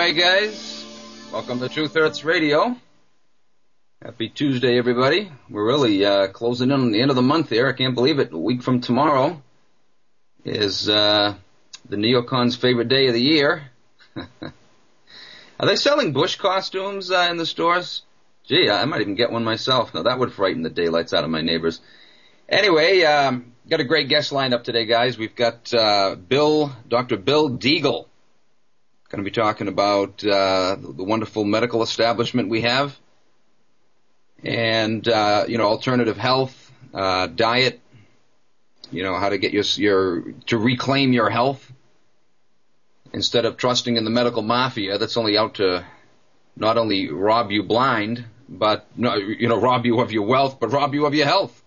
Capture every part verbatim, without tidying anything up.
right, guys. Welcome to Truth Hurts Radio. Happy Tuesday, everybody. We're really uh, closing in on the end of the month here. I can't believe it. A week from tomorrow is uh, the neocons' favorite day of the year. Are they selling Bush costumes uh, in the stores? Gee, I might even get one myself. Now, that would frighten the daylights out of my neighbors. Anyway, um, got a great guest lined up today, guys. We've got uh, Bill, Doctor Bill Deagle. Going to be talking about uh, the wonderful medical establishment we have, and uh, you know, alternative health, uh, diet. You know, how to get your your to reclaim your health instead of trusting in the medical mafia that's only out to not only rob you blind, but you know, rob you of your wealth, but rob you of your health.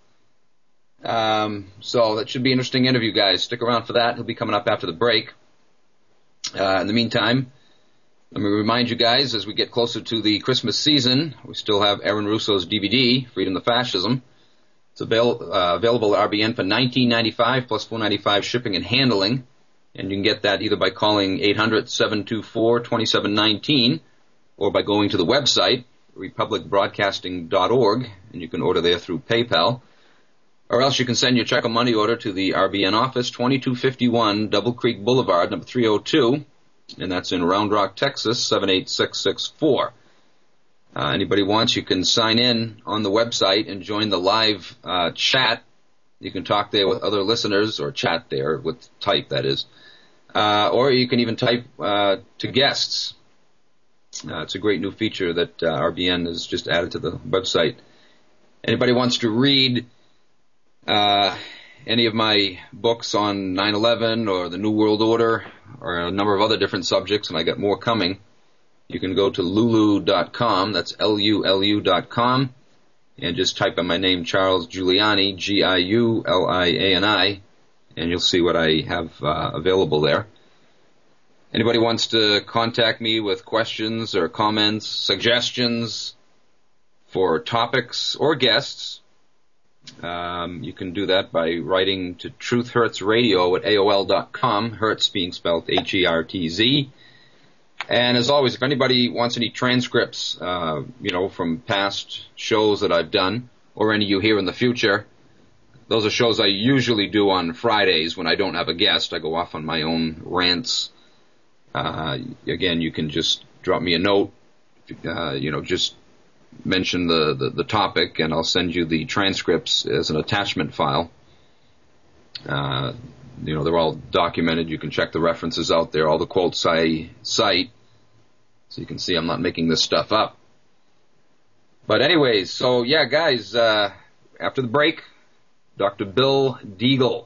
Um, so that should be an interesting interview, guys. Stick around for that. He'll be coming up after the break. Uh, in the meantime, let me remind you guys, as we get closer to the Christmas season, we still have Aaron Russo's D V D, Freedom to Fascism. It's avail- uh, available at R B N for nineteen ninety-five dollars plus four dollars and ninety-five cents shipping and handling. And you can get that either by calling eight hundred, seven two four, two seven one nine or by going to the website, republic broadcasting dot org, and you can order there through PayPal. Or else you can send your check or money order to the R B N office, twenty-two fifty-one Double Creek Boulevard, number three oh two, and that's in Round Rock, Texas, seven eight six six four. Uh, anybody wants, you can sign in on the website and join the live uh, chat. You can talk there with other listeners, or chat there with type, that is. Uh, or you can even type uh, to guests. Uh, it's a great new feature that uh, R B N has just added to the website. Anybody wants to read Uh, any of my books on nine eleven or the New World Order or a number of other different subjects, and I got more coming, you can go to lulu dot com, that's L U L U dot com, and just type in my name, Charles Giuliani, G I U L I A N I, and you'll see what I have uh, available there. Anybody wants to contact me with questions or comments, suggestions for topics or guests, Um, you can do that by writing to Truth Hurts Radio at A O L dot com, Hertz being spelled H E R T Z. And as always, if anybody wants any transcripts, uh, you know, from past shows that I've done, or any you hear in the future, those are shows I usually do on Fridays when I don't have a guest. I go off on my own rants. Uh, again, you can just drop me a note, uh, you know, just mention the, the, the topic, and I'll send you the transcripts as an attachment file. Uh, you know, they're all documented. You can check the references out there, all the quotes I cite, so you can see I'm not making this stuff up. But anyways, so yeah, guys, uh, after the break, Doctor Bill Deagle.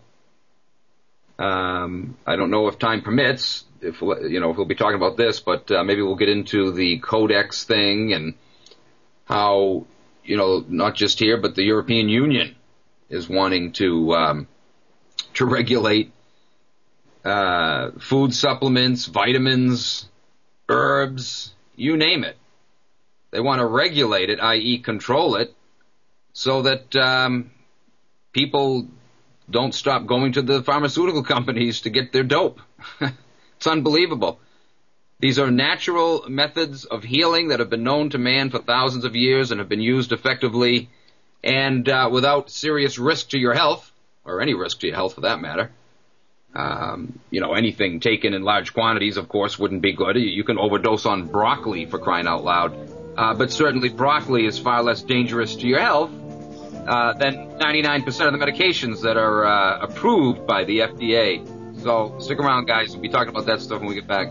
Um, I don't know if time permits, if, you know, if we'll be talking about this, but uh, maybe we'll get into the Codex thing and how, you know, not just here, but the European Union is wanting to um, to regulate uh, food supplements, vitamins, herbs, you name it. They want to regulate it, that is control it, so that um, people don't stop going to the pharmaceutical companies to get their dope. It's unbelievable. These are natural methods of healing that have been known to man for thousands of years and have been used effectively and uh, without serious risk to your health, or any risk to your health for that matter. Um, you know, anything taken in large quantities, of course, wouldn't be good. You can overdose on broccoli, for crying out loud. Uh, but certainly broccoli is far less dangerous to your health uh, than ninety-nine percent of the medications that are uh, approved by the F D A. So stick around, guys. We'll be talking about that stuff when we get back.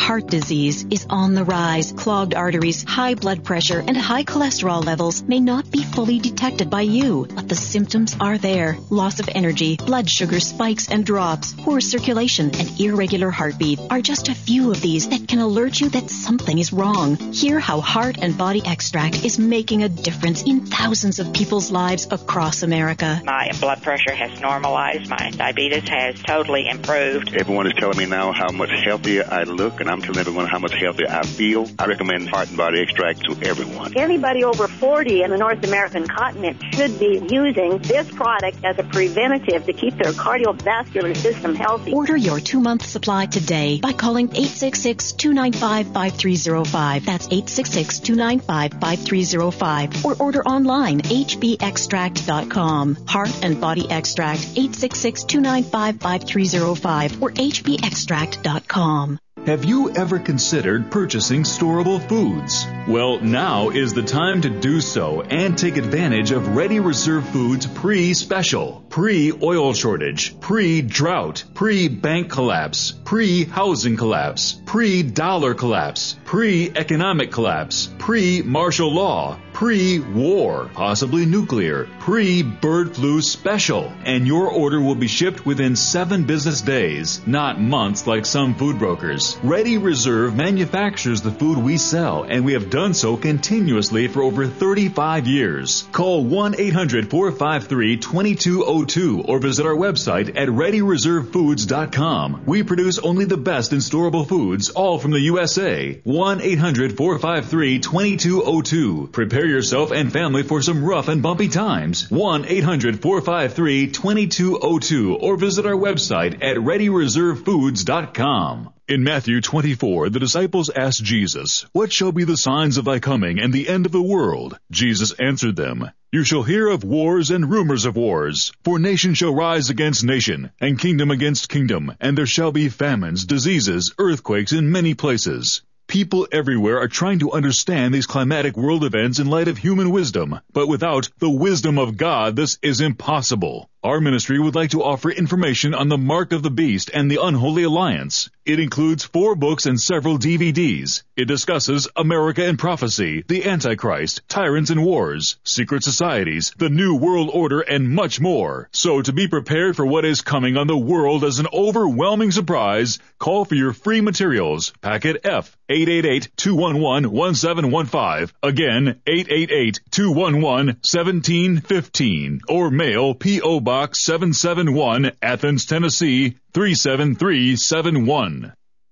heart disease is on the rise. Clogged arteries, high blood pressure, and high cholesterol levels may not be fully detected by you, but the symptoms are there. Loss of energy, blood sugar spikes and drops, poor circulation, and irregular heartbeat are just a few of these that can alert you that something is wrong. Hear how Heart and Body Extract is making a difference in thousands of people's lives across America. My blood pressure has normalized. My diabetes has totally improved. Everyone is telling me now how much healthier I look, and I'm telling everyone how much healthier I feel. I recommend Heart and Body Extract to everyone. Anybody over forty in the North American continent should be using this product as a preventative to keep their cardiovascular system healthy. Order your two-month supply today by calling eight six six, two nine five, five three zero five. That's eight six six, two nine five, five three zero five. Or order online, h b extract dot com. Heart and Body Extract, eight six six, two nine five, five three zero five or h b extract dot com. Have you ever considered purchasing storable foods? Well, now is the time to do so and take advantage of Ready Reserve Foods pre-special, pre-oil shortage, pre-drought, pre-bank collapse, pre-housing collapse, pre-dollar collapse, pre-economic collapse, pre-martial law, pre-war, possibly nuclear, pre-bird flu special. And your order will be shipped within seven business days, not months like some food brokers. Ready Reserve manufactures the food we sell, and we have done so continuously for over thirty-five years. Call one eight hundred, four five three, two two zero two or visit our website at ready reserve foods dot com. We produce only the best in storable foods, all from the U S A. one eight hundred, four five three, two two zero two. Prepare yourself and family for some rough and bumpy times. one eight hundred, four five three, two two zero two or visit our website at ready reserve foods dot com. In Matthew twenty-four, the disciples asked Jesus, "What shall be the signs of thy coming and the end of the world?" Jesus answered them, "You shall hear of wars and rumors of wars. For nation shall rise against nation, and kingdom against kingdom, and there shall be famines, diseases, earthquakes in many places." People everywhere are trying to understand these climatic world events in light of human wisdom, but without the wisdom of God, this is impossible. Our ministry would like to offer information on the Mark of the Beast and the Unholy Alliance. It includes four books and several D V Ds. It discusses America and prophecy, the Antichrist, tyrants and wars, secret societies, the New World Order, and much more. So to be prepared for what is coming on the world as an overwhelming surprise, call for your free materials. Packet F, eight eight eight, two one one, one seven one five. Again, eight eight eight, two one one, one seven one five. Or mail P O Box seven seven one, Athens, Tennessee, three seven three seven one.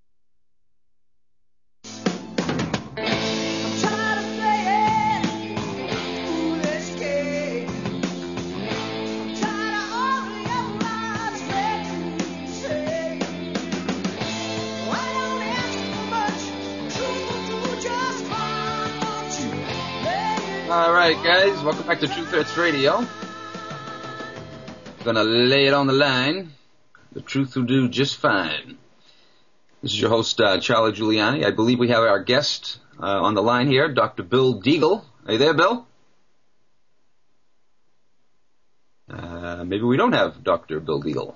All right, guys, welcome back to Truth Hurts Radio. Gonna lay it on the line. The truth will do just fine. This is your host, uh, Charlie Giuliani. I believe we have our guest uh, on the line here, Doctor Bill Deagle. Are you there, Bill? Uh, maybe we don't have Doctor Bill Deagle.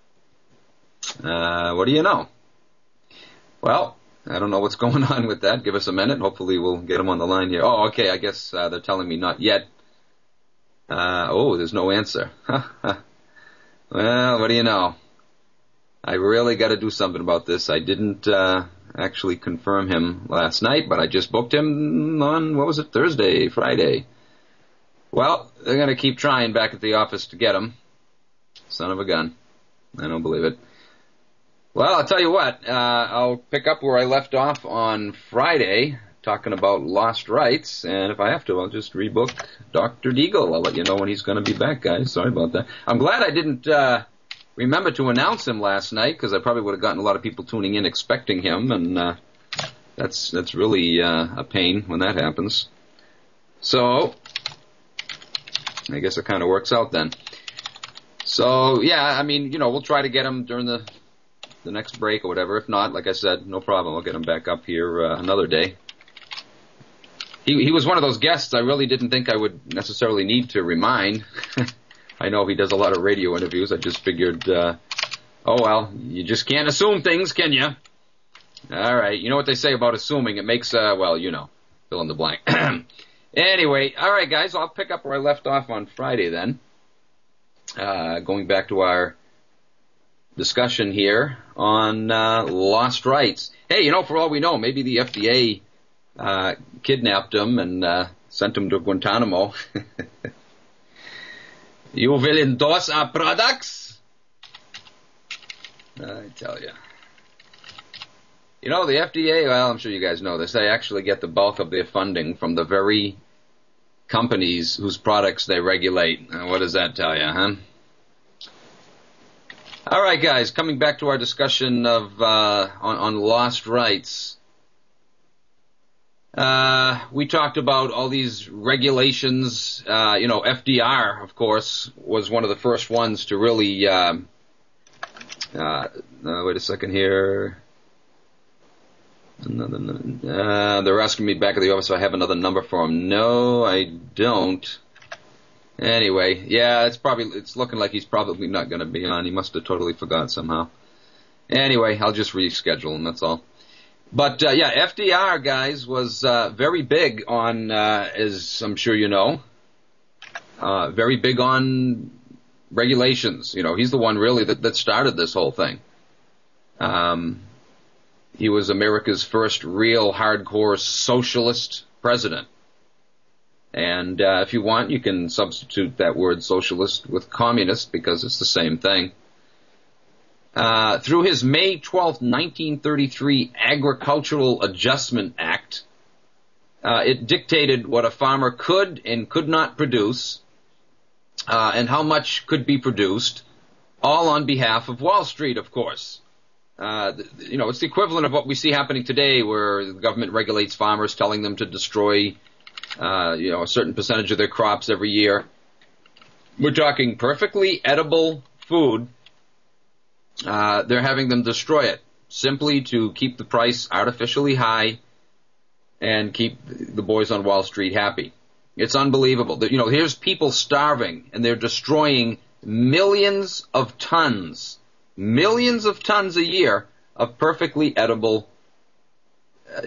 Uh, what do you know? Well, I don't know what's going on with that. Give us a minute. Hopefully we'll get him on the line here. Oh, okay. I guess uh, they're telling me not yet. Uh, oh, there's no answer. Well, what do you know? I really got to do something about this. I didn't uh, actually confirm him last night, but I just booked him on, what was it, Thursday, Friday. Well, they're going to keep trying back at the office to get him. Son of a gun. I don't believe it. Well, I'll tell you what, uh, I'll pick up where I left off on Friday, talking about lost rights, and if I have to, I'll just rebook Doctor Deagle. I'll let you know when he's going to be back, guys. Sorry about that. I'm glad I didn't uh, remember to announce him last night, because I probably would have gotten a lot of people tuning in expecting him, and uh, that's that's really uh, a pain when that happens. So, I guess it kind of works out then. So, yeah, I mean, you know, we'll try to get him during the the next break or whatever. If not, like I said, no problem. I'll get him back up here uh, another day. He he was one of those guests I really didn't think I would necessarily need to remind. I know he does a lot of radio interviews. I just figured, uh, oh, well, you just can't assume things, can you? All right. You know what they say about assuming. It makes, uh, well, you know, fill in the blank. Anyway, all right, guys. I'll pick up where I left off on Friday then. Uh, going back to our discussion here on uh, lost rights. Hey, you know, for all we know, maybe the F D A uh, kidnapped him and uh, sent him to Guantanamo. You will endorse our products? I tell you. You know, the F D A, well, I'm sure you guys know this, they actually get the bulk of their funding from the very companies whose products they regulate. Uh, what does that tell you, huh? All right, guys, coming back to our discussion of uh, on, on lost rights. Uh, we talked about all these regulations. Uh, you know, F D R, of course, was one of the first ones to really, uh, uh, uh wait a second here. Uh, they're asking me back at the office if I have another number for him. No, I don't. Anyway, yeah, it's probably, it's looking like he's probably not going to be on. He must have totally forgot somehow. Anyway, I'll just reschedule him, that's all. But, uh, yeah, F D R, guys, was uh, very big on, uh, as I'm sure you know, uh, very big on regulations. You know, he's the one really that, that started this whole thing. Um, he was America's first real hardcore socialist president. And uh, if you want, you can substitute that word socialist with communist because it's the same thing. Uh, through his May twelfth, nineteen thirty-three Agricultural Adjustment Act, uh, it dictated what a farmer could and could not produce, uh, and how much could be produced, all on behalf of Wall Street, of course. Uh, you know, it's the equivalent of what we see happening today, where the government regulates farmers, telling them to destroy, uh, you know, a certain percentage of their crops every year. We're talking perfectly edible food. Uh, they're having them destroy it simply to keep the price artificially high and keep the boys on Wall Street happy. It's unbelievable. You know, here's people starving and they're destroying millions of tons, millions of tons a year of perfectly edible. Uh,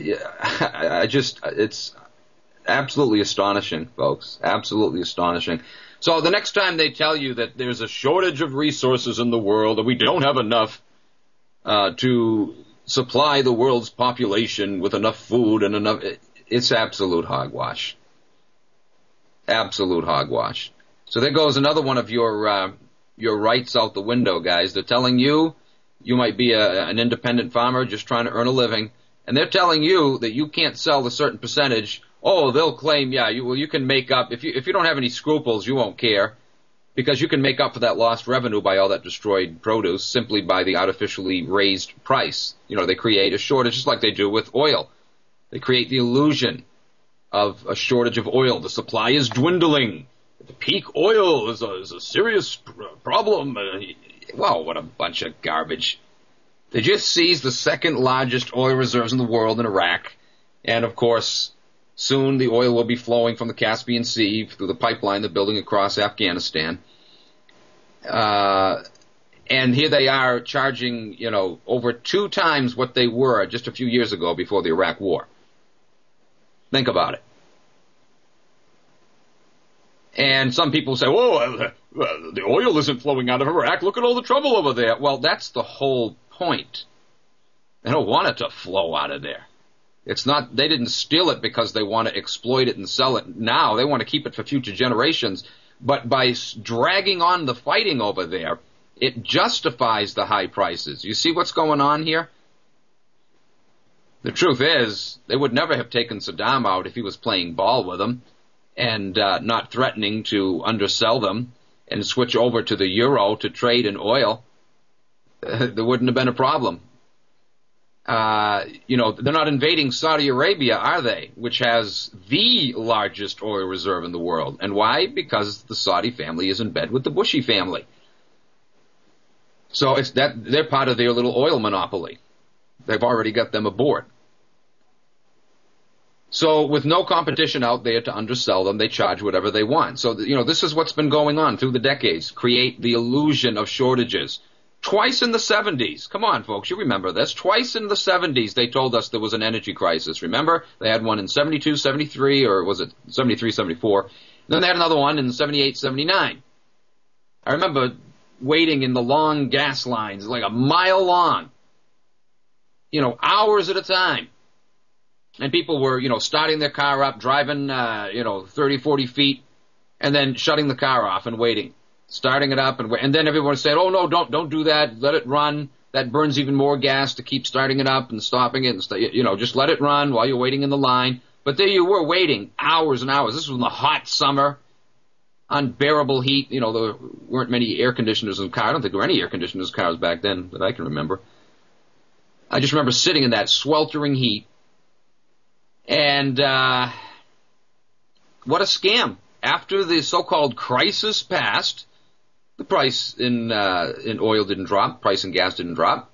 I just, it's absolutely astonishing, folks. Absolutely astonishing. So the next time they tell you that there's a shortage of resources in the world, that we don't have enough uh, to supply the world's population with enough food and enough, it's absolute hogwash. Absolute hogwash. So there goes another one of your uh, your rights out the window, guys. They're telling you you might be a, an independent farmer just trying to earn a living, and they're telling you that you can't sell a certain percentage. Oh, they'll claim, yeah, you, well, you can make up, if you, if you don't have any scruples, you won't care, because you can make up for that lost revenue by all that destroyed produce simply by the artificially raised price. You know, they create a shortage, just like they do with oil. They create the illusion of a shortage of oil. The supply is dwindling. The peak oil is a, is a serious problem. Uh, wow, what a bunch of garbage. They just seized the second largest oil reserves in the world in Iraq, and of course, soon the oil will be flowing from the Caspian Sea through the pipeline they're building across Afghanistan. Uh, and here they are charging, you know, over two times what they were just a few years ago before the Iraq War. Think about it. And some people say, whoa, well, the oil isn't flowing out of Iraq. Look at all the trouble over there. Well, that's the whole point. They don't want it to flow out of there. It's not, they didn't steal it because they want to exploit it and sell it now. They want to keep it for future generations. But by dragging on the fighting over there, it justifies the high prices. You see what's going on here? The truth is, they would never have taken Saddam out if he was playing ball with them and uh, not threatening to undersell them and switch over to the euro to trade in oil. Uh, there wouldn't have been a problem. Uh, you know, they're not invading Saudi Arabia, are they? Which has the largest oil reserve in the world. And why? Because the Saudi family is in bed with the Bushi family. So it's that they're part of their little oil monopoly. They've already got them aboard. So with no competition out there to undersell them, they charge whatever they want. So, you know, this is what's been going on through the decades. Create the illusion of shortages. Twice in the seventies. Come on, folks, you remember this. Twice in the seventies they told us there was an energy crisis. Remember? They had one in seventy-two, seventy-three, or was it seventy-three, seventy-four? Then they had another one in seventy-eight, seventy-nine. I remember waiting in the long gas lines, like a mile long, you know, hours at a time. And people were, you know, starting their car up, driving, uh, you know, thirty, forty feet, and then shutting the car off and waiting. Starting it up, and and then everyone said, oh, no, don't don't do that. Let it run. That burns even more gas to keep starting it up and stopping it. And st- you know, just let it run while you're waiting in the line. But there you were waiting hours and hours. This was in the hot summer, unbearable heat. You know, there weren't many air conditioners in cars. I don't think there were any air conditioners in cars back then that I can remember. I just remember sitting in that sweltering heat. And uh, what a scam. After the so-called crisis passed, the price in uh, in oil didn't drop. Price in gas didn't drop.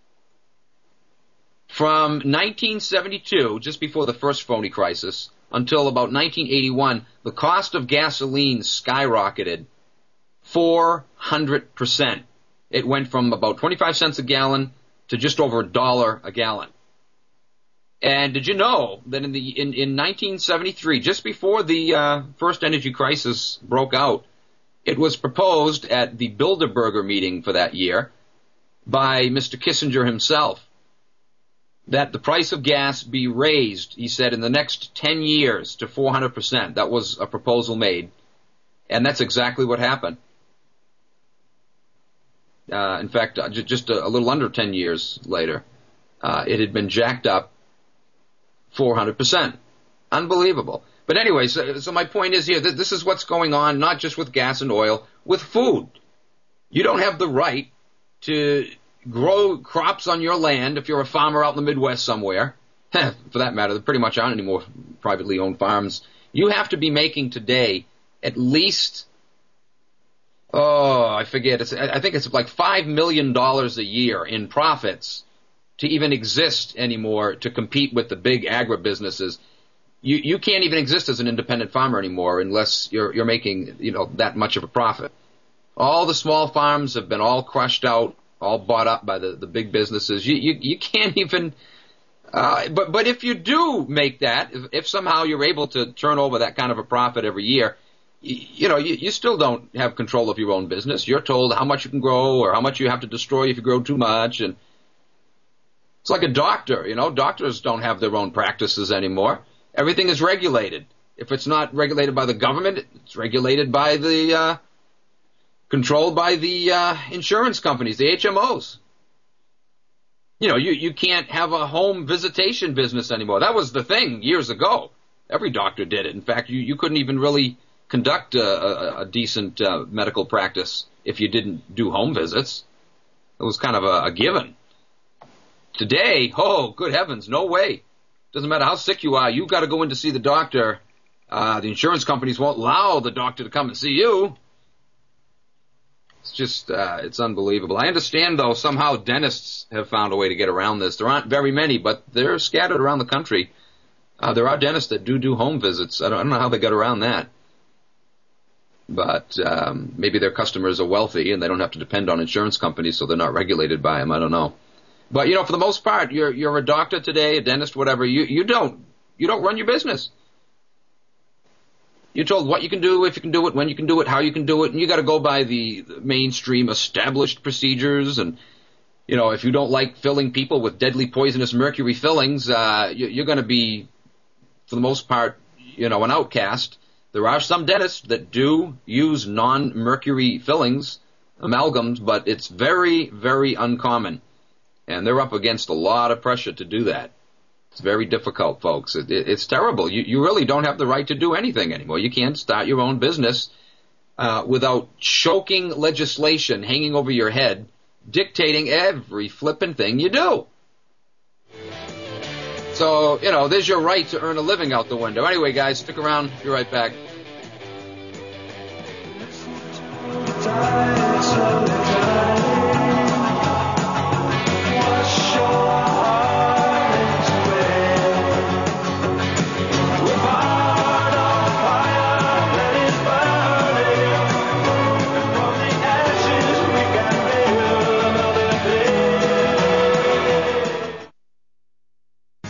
From nineteen seventy-two, just before the first phony crisis, until about nineteen eighty-one, the cost of gasoline skyrocketed four hundred percent. It went from about twenty-five cents a gallon to just over a dollar a gallon. And did you know that in the in, in nineteen seventy-three, just before the uh, first energy crisis broke out, it was proposed at the Bilderberger meeting for that year by Mister Kissinger himself that the price of gas be raised, he said, in the next ten years to four hundred percent. That was a proposal made, and that's exactly what happened. Uh, in fact, uh, just a, a little under ten years later, uh, it had been jacked up four hundred percent. Unbelievable. But anyway, so, so my point is here, that this is what's going on, not just with gas and oil, with food. You don't have the right to grow crops on your land if you're a farmer out in the Midwest somewhere. For that matter, there pretty much aren't any more privately owned farms. You have to be making today at least, oh, I forget, it's, I think it's like five million dollars a year in profits to even exist anymore, to compete with the big agribusinesses. You you can't even exist as an independent farmer anymore unless you're you're making, you know, that much of a profit. All the small farms have been all crushed out, all bought up by the, the big businesses. You you you can't even. Uh, but but if you do make that, if, if somehow you're able to turn over that kind of a profit every year, you, you know you, you still don't have control of your own business. You're told how much you can grow or how much you have to destroy if you grow too much, and it's like a doctor. You know, doctors don't have their own practices anymore. Everything is regulated. If it's not regulated by the government, it's regulated by the, uh, controlled by the uh, insurance companies, the H M Os. You know, you, you can't have a home visitation business anymore. That was the thing years ago. Every doctor did it. In fact, you, you couldn't even really conduct a, a, a decent uh, medical practice if you didn't do home visits. It was kind of a, a given. Today, oh, good heavens, no way. Doesn't matter how sick you are, you've got to go in to see the doctor. Uh, the insurance companies won't allow the doctor to come and see you. It's just, uh, it's unbelievable. I understand, though, somehow dentists have found a way to get around this. There aren't very many, but they're scattered around the country. Uh, there are dentists that do do home visits. I don't, I don't know how they got around that. But um, maybe their customers are wealthy and they don't have to depend on insurance companies, so they're not regulated by them. I don't know. But, you know, for the most part, you're you're a doctor today, a dentist, whatever. You you don't you don't run your business. You're told what you can do, if you can do it, when you can do it, how you can do it, and you got to go by the mainstream established procedures. And, you know, if you don't like filling people with deadly poisonous mercury fillings, uh, you, you're going to be, for the most part, you know, an outcast. There are some dentists that do use non-mercury fillings, amalgams, but it's very, very uncommon. And they're up against a lot of pressure to do that. It's very difficult, folks. It, it, it's terrible. You, you really don't have the right to do anything anymore. You can't start your own business uh, without choking legislation hanging over your head, dictating every flippin' thing you do. So, you know, there's your right to earn a living out the window. Anyway, guys, stick around. Be right back.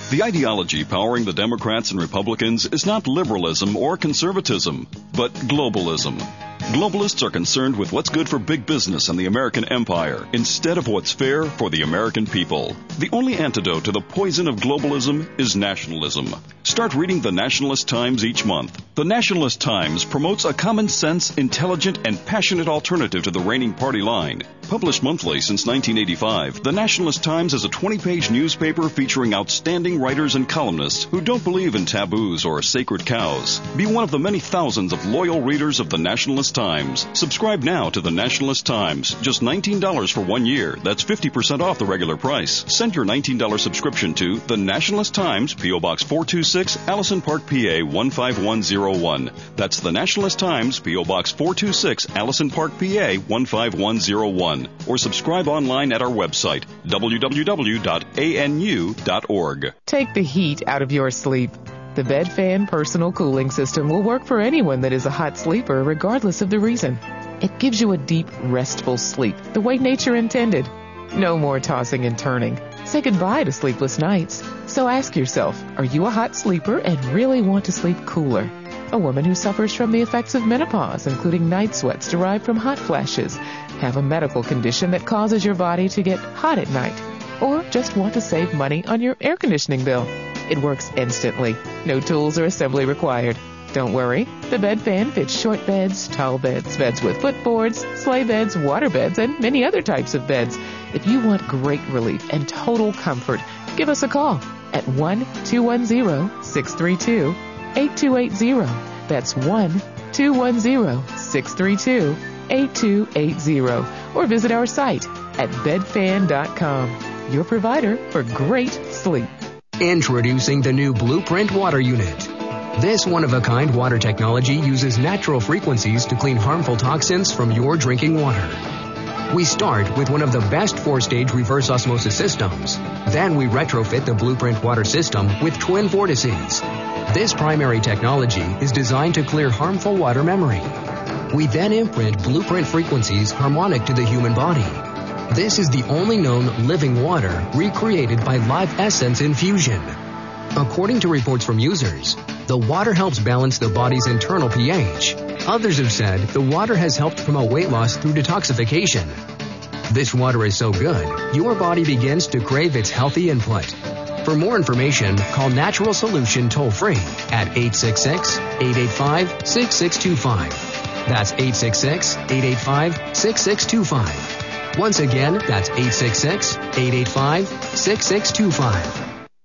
The ideology powering the Democrats and Republicans is not liberalism or conservatism, but globalism. Globalists are concerned with what's good for big business and the American empire instead of what's fair for the American people. The only antidote to the poison of globalism is nationalism. Start reading the Nationalist Times each month. The Nationalist Times promotes a common sense, intelligent, and passionate alternative to the reigning party line. Published monthly since nineteen eighty-five, the Nationalist Times is a twenty-page newspaper featuring outstanding writers and columnists who don't believe in taboos or sacred cows. Be one of the many thousands of loyal readers of the Nationalist Times. Subscribe now to the Nationalist Times. Just nineteen dollars for one year. That's fifty percent off the regular price. Send your nineteen dollars subscription to the Nationalist Times, P O. Box four two six, Allison Park, P A one five one zero one. That's the Nationalist Times, P O. Box four two six, Allison Park, P A one five one zero one. Or subscribe online at our website, w w w dot a n u dot org. Take the heat out of your sleep. The BedFan personal cooling system will work for anyone that is a hot sleeper, regardless of the reason. It gives you a deep, restful sleep, the way nature intended. No more tossing and turning. Say goodbye to sleepless nights. So ask yourself, are you a hot sleeper and really want to sleep cooler? A woman who suffers from the effects of menopause, including night sweats derived from hot flashes, have a medical condition that causes your body to get hot at night, or just want to save money on your air conditioning bill. It works instantly. No tools or assembly required. Don't worry. The BedFan fits short beds, tall beds, beds with footboards, sleigh beds, water beds, and many other types of beds. If you want great relief and total comfort, give us a call at one two one zero, six three two, eight two eight zero. That's one two one zero, six three two, eight two eight zero. Or visit our site at bed fan dot com. Your provider for great sleep. Introducing the new Blueprint Water Unit. This one-of-a-kind water technology uses natural frequencies to clean harmful toxins from your drinking water. We start with one of the best four-stage reverse osmosis systems. Then we retrofit the Blueprint water system with twin vortices. This primary technology is designed to clear harmful water memory. We then imprint Blueprint frequencies harmonic to the human body. This is the only known living water recreated by Live Essence infusion. According to reports from users, the water helps balance the body's internal pH. Others have said the water has helped promote weight loss through detoxification. This water is so good, your body begins to crave its healthy input. For more information, call Natural Solution toll-free at eight six six, eight eight five, six six two five. That's eight six six, eight eight five, six six two five. Once again, that's eight six six, eight eight five, six six two five.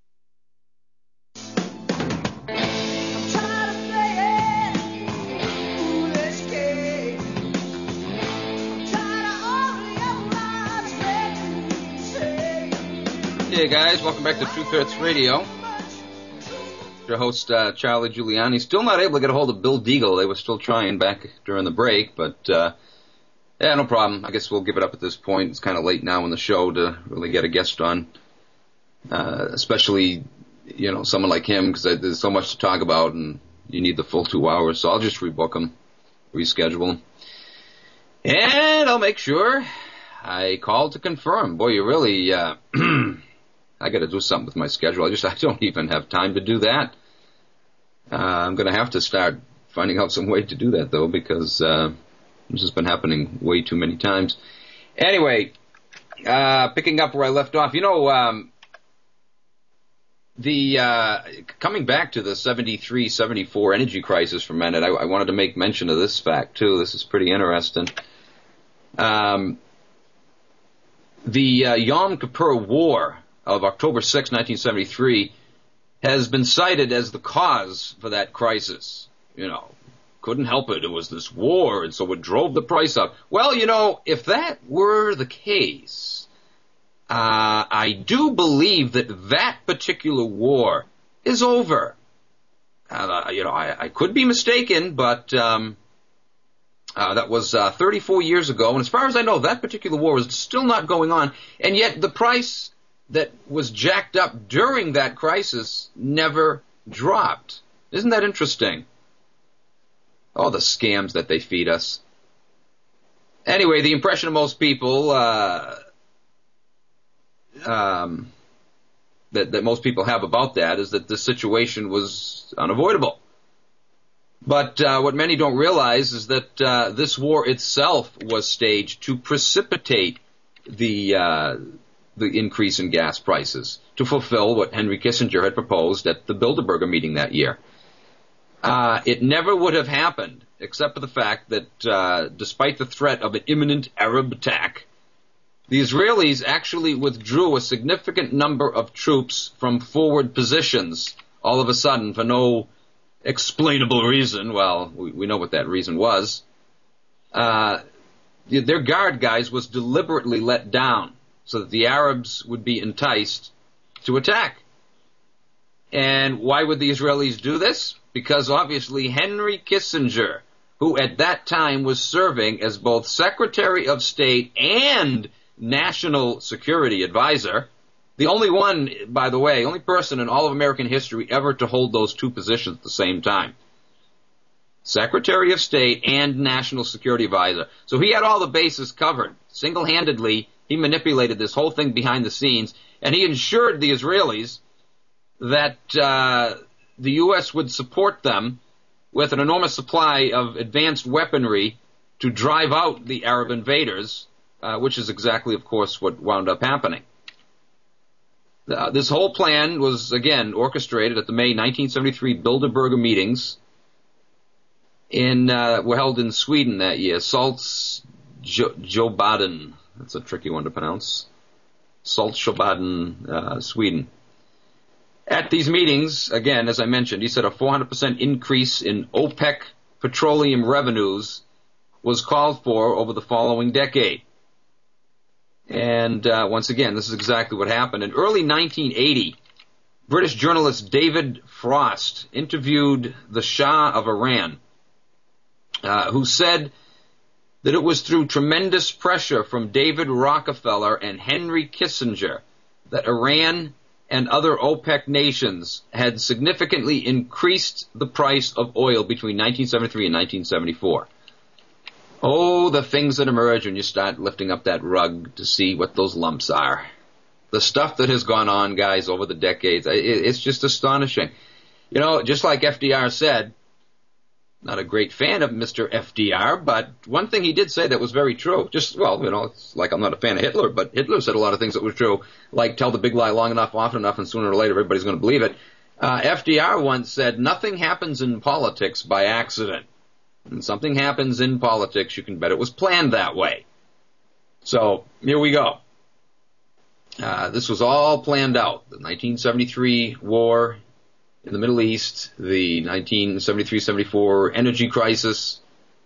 Hey guys, welcome back to Truth Hurts Radio. Your host, uh, Charlie Giuliani. Still not able to get a hold of Bill Deagle. They were still trying back during the break, but uh, yeah, no problem. I guess we'll give it up at this point. It's kind of late now in the show to really get a guest on, uh, especially, you know, someone like him, because there's so much to talk about and you need the full two hours. So I'll just rebook him, reschedule him, and I'll make sure I call to confirm. Boy, you really... Uh, I got to do something with my schedule. I just I don't even have time to do that. Uh, I'm going to have to start finding out some way to do that, though, because uh, this has been happening way too many times. Anyway, uh, picking up where I left off, you know, um, the uh, coming back to the seventy-three seventy-four energy crisis for a minute, I, I wanted to make mention of this fact, too. This is pretty interesting. Um, the uh, Yom Kippur War of October sixth, nineteen seventy-three, has been cited as the cause for that crisis. You know, couldn't help it. It was this war, and so it drove the price up. Well, you know, if that were the case, uh, I do believe that that particular war is over. Uh, you know, I, I could be mistaken, but um, uh, that was uh, thirty-four years ago, and as far as I know, that particular war is still not going on, and yet the price that was jacked up during that crisis never dropped. Isn't that interesting? All the scams that they feed us. Anyway, the impression of most people, uh, um, that, that most people have about that is that the situation was unavoidable. But uh, what many don't realize is that uh, this war itself was staged to precipitate the uh, the increase in gas prices, to fulfill what Henry Kissinger had proposed at the Bilderberger meeting that year. Uh, it never would have happened, except for the fact that uh, despite the threat of an imminent Arab attack, the Israelis actually withdrew a significant number of troops from forward positions all of a sudden for no explainable reason. Well, we, we know what that reason was. Uh, their guard guys was deliberately let down so that the Arabs would be enticed to attack. And why would the Israelis do this? Because obviously Henry Kissinger, who at that time was serving as both Secretary of State and National Security Advisor, the only one, by the way, only person in all of American history ever to hold those two positions at the same time. Secretary of State and National Security Advisor. So he had all the bases covered. Single-handedly, he manipulated this whole thing behind the scenes, and he ensured the Israelis that uh, the U S would support them with an enormous supply of advanced weaponry to drive out the Arab invaders, uh, which is exactly, of course, what wound up happening. Uh, this whole plan was, again, orchestrated at the May nineteen seventy-three Bilderberger meetings in, uh, were held in Sweden that year. Saltsjöbaden. That's a tricky one to pronounce. Saltsjöbaden, uh, Sweden. At these meetings, again, as I mentioned, he said a four hundred percent increase in OPEC petroleum revenues was called for over the following decade. And uh, once again, this is exactly what happened. In early nineteen eighty, British journalist David Frost interviewed the Shah of Iran, uh, who said that it was through tremendous pressure from David Rockefeller and Henry Kissinger that Iran and other OPEC nations had significantly increased the price of oil between nineteen seventy-three and nineteen seventy-four. Oh, the things that emerge when you start lifting up that rug to see what those lumps are. The stuff that has gone on, guys, over the decades, it's just astonishing. You know, just like F D R said, not a great fan of Mister F D R, but one thing he did say that was very true. Just, well, you know, it's like I'm not a fan of Hitler, but Hitler said a lot of things that were true, like tell the big lie long enough, often enough, and sooner or later everybody's going to believe it. Uh, F D R once said, nothing happens in politics by accident. When something happens in politics, you can bet it was planned that way. So, here we go. Uh, this was all planned out. The nineteen seventy-three war in the Middle East, the nineteen seventy-three seventy-four energy crisis.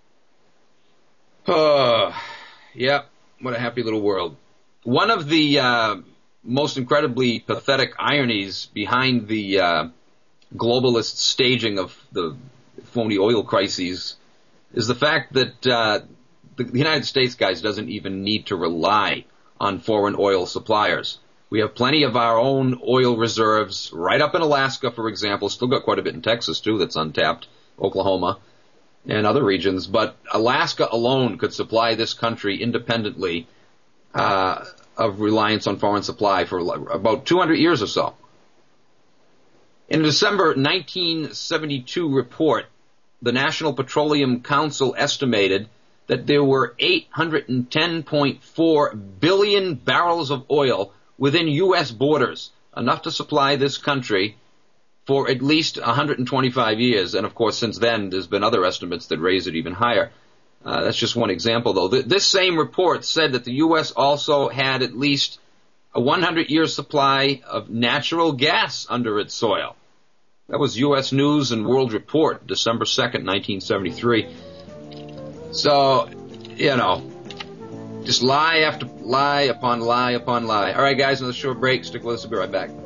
Oh, yeah, what a happy little world. One of the uh, most incredibly pathetic ironies behind the uh, globalist staging of the phony oil crises is the fact that uh, the, the United States, guys, doesn't even need to rely on foreign oil suppliers. We have plenty of our own oil reserves right up in Alaska, for example. Still got quite a bit in Texas, too, that's untapped, Oklahoma, and other regions. But Alaska alone could supply this country independently uh, of reliance on foreign supply for about two hundred years or so. In a December nineteen seventy-two report, the National Petroleum Council estimated that there were eight hundred ten point four billion barrels of oil within U S borders, enough to supply this country for at least one hundred twenty-five years. And, of course, since then, there's been other estimates that raise it even higher. Uh, that's just one example, though. Th- this same report said that the U S also had at least a one hundred year supply of natural gas under its soil. That was U S News and World Report, December second, nineteen seventy-three. So, you know, just lie after lie upon lie upon lie. All right, guys, another short break. Stick with us. We'll be right back.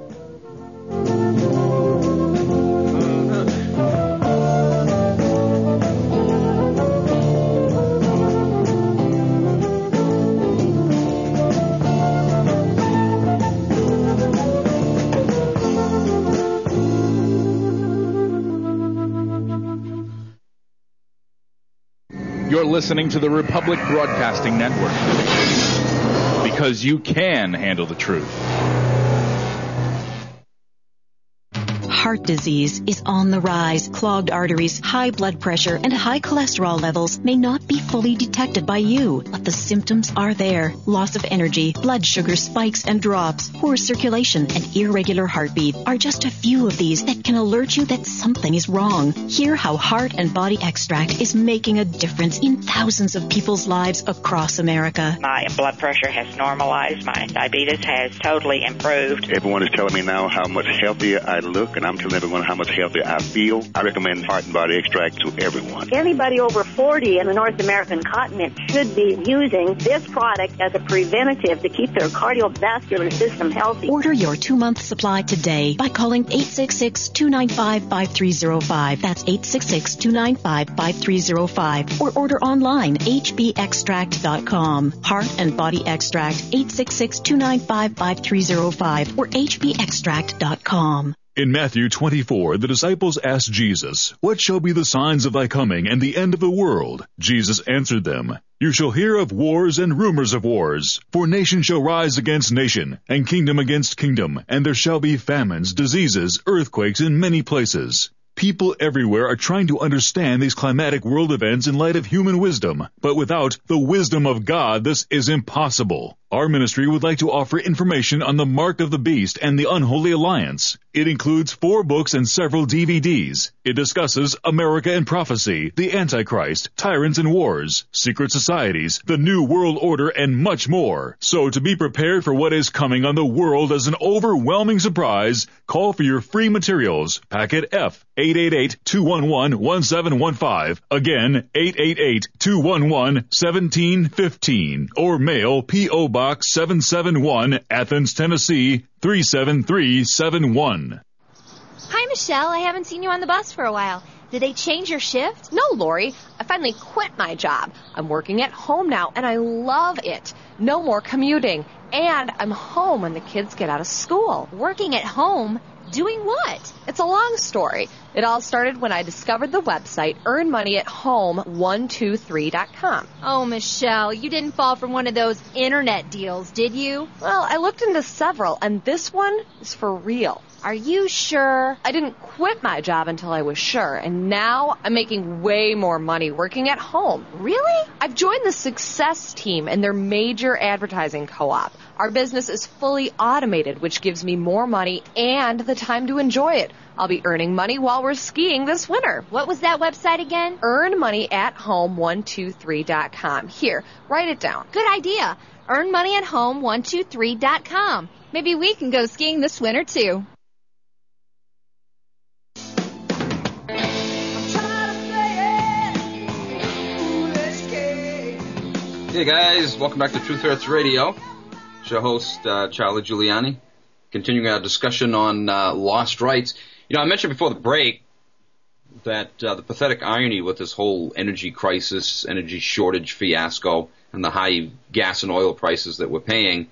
You're listening to the Republic Broadcasting Network, because you can handle the truth. heart disease is on the rise. Clogged arteries, high blood pressure, and high cholesterol levels may not be fully detected by you, but the symptoms are there. Loss of energy, blood sugar spikes and drops, poor circulation, and irregular heartbeat are just a few of these that can alert you that something is wrong. Hear how Heart and Body Extract is making a difference in thousands of people's lives across America. My blood pressure has normalized. My diabetes has totally improved. Everyone is telling me now how much healthier I look, and I'm telling everyone how much healthier I feel. I recommend Heart and Body Extract to everyone. Anybody over forty in the North American continent should be using this product as a preventative to keep their cardiovascular system healthy. Order your two-month supply today by calling eight six six, two nine five, five three zero five. That's eight six six, two nine five, five three zero five. Or order online, h b extract dot com. Heart and Body Extract, eight six six, two nine five, five three zero five or h b extract dot com. In Matthew twenty-four, the disciples asked Jesus, "What shall be the signs of thy coming and the end of the world?" Jesus answered them, "You shall hear of wars and rumors of wars. For nation shall rise against nation, and kingdom against kingdom, and there shall be famines, diseases, earthquakes in many places." People everywhere are trying to understand these climatic world events in light of human wisdom, but without the wisdom of God, this is impossible. Our ministry would like to offer information on the Mark of the Beast and the Unholy Alliance. It includes four books and several D V Ds. It discusses America and Prophecy, the Antichrist, Tyrants and Wars, Secret Societies, the New World Order, and much more. So to be prepared for what is coming on the world as an overwhelming surprise, call for your free materials. Packet F, eight eight eight, two one one, one seven one five. Again, eight eight eight, two one one, one seven one five. Or mail P O Box seven seven one, Athens, Tennessee, three seven three seven one. Hi, Michelle. I haven't seen you on the bus for a while. Did they change your shift? No, Lori. I finally quit my job. I'm working at home now, and I love it. No more commuting. And I'm home when the kids get out of school. Working at home? Doing what? It's a long story. It all started when I discovered the website earn money at home one two three dot com. Oh, Michelle, you didn't fall for one of those internet deals, did you? Well, I looked into several, and this one is for real. Are you sure? I didn't quit my job until I was sure, and now I'm making way more money working at home. Really? I've joined the Success Team and their major advertising co-op. Our business is fully automated, which gives me more money and the time to enjoy it. I'll be earning money while we're skiing this winter. What was that website again? earn money at home one two three dot com. Here, write it down. Good idea. earn money at home one two three dot com. Maybe we can go skiing this winter, too. Hey guys, welcome back to Truth Hurts Radio. It's your host, uh, Charlie Giuliani, continuing our discussion on uh, lost rights. You know, I mentioned before the break that uh, the pathetic irony with this whole energy crisis, energy shortage fiasco, and the high gas and oil prices that we're paying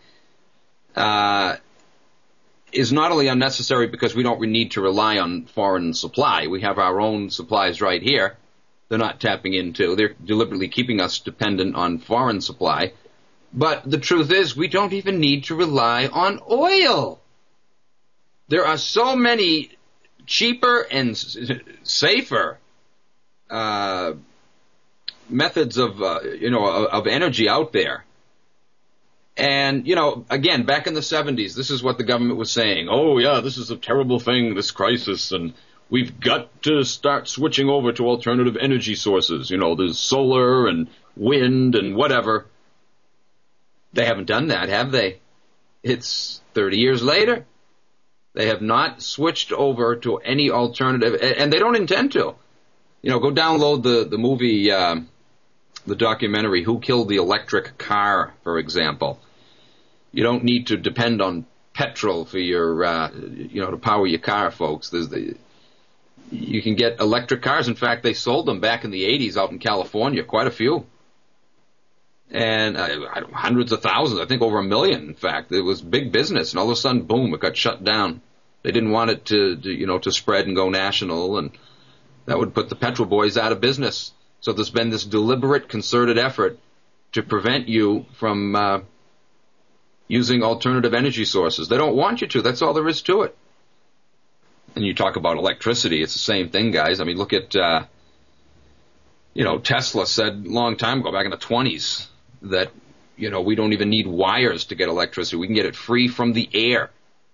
uh, is not only unnecessary because we don't need to rely on foreign supply. We have our own supplies right here. They're not tapping into. They're deliberately keeping us dependent on foreign supply. But the truth is, we don't even need to rely on oil. There are so many cheaper and s- safer uh, methods of, uh, you know, of, of energy out there. And, you know, again, back in the seventies, this is what the government was saying. Oh, yeah, this is a terrible thing, this crisis, and we've got to start switching over to alternative energy sources. You know, there's solar and wind and whatever. They haven't done that, have they? It's thirty years later. They have not switched over to any alternative, and they don't intend to. You know, go download the, the movie, uh, the documentary, Who Killed the Electric Car, for example. You don't need to depend on petrol for your, uh, you know, to power your car, folks. There's the... You can get electric cars. In fact, they sold them back in the eighties out in California, quite a few. And uh, hundreds of thousands, I think over a million, in fact. It was big business, and all of a sudden, boom, it got shut down. They didn't want it to, to you know, to spread and go national, and that would put the petrol boys out of business. So there's been this deliberate, concerted effort to prevent you from uh, using alternative energy sources. They don't want you to. That's all there is to it. And you talk about electricity, it's the same thing, guys. I mean, look at, uh, you know, Tesla said a long time ago, back in the twenties, that, you know, we don't even need wires to get electricity. We can get it free from the air.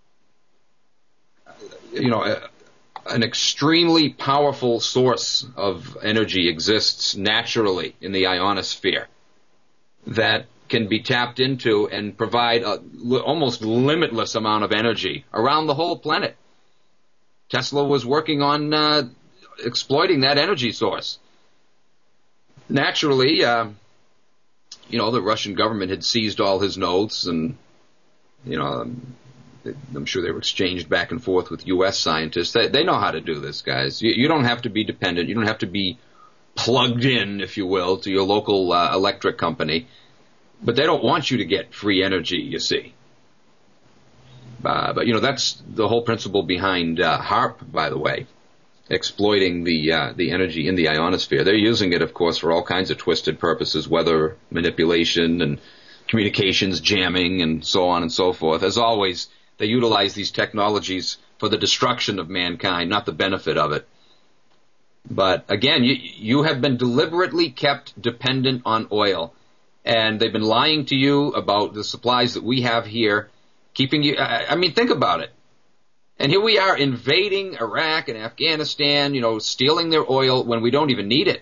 You know, a, an extremely powerful source of energy exists naturally in the ionosphere that can be tapped into and provide a li- almost limitless amount of energy around the whole planet. Tesla was working on uh, exploiting that energy source. Naturally, uh, you know, the Russian government had seized all his notes, and, you know, um, I'm sure they were exchanged back and forth with U S scientists. They, they know how to do this, guys. You, you don't have to be dependent. You don't have to be plugged in, if you will, to your local uh, electric company. But they don't want you to get free energy, you see. Uh, but, you know, that's the whole principle behind uh, HAARP, by the way, exploiting the uh, the energy in the ionosphere. They're using it, of course, for all kinds of twisted purposes, weather manipulation and communications jamming and so on and so forth. As always, they utilize these technologies for the destruction of mankind, not the benefit of it. But, again, you, you have been deliberately kept dependent on oil. And they've been lying to you about the supplies that we have here, keeping you, I, I mean, think about it. And here we are invading Iraq and Afghanistan, you know, stealing their oil when we don't even need it.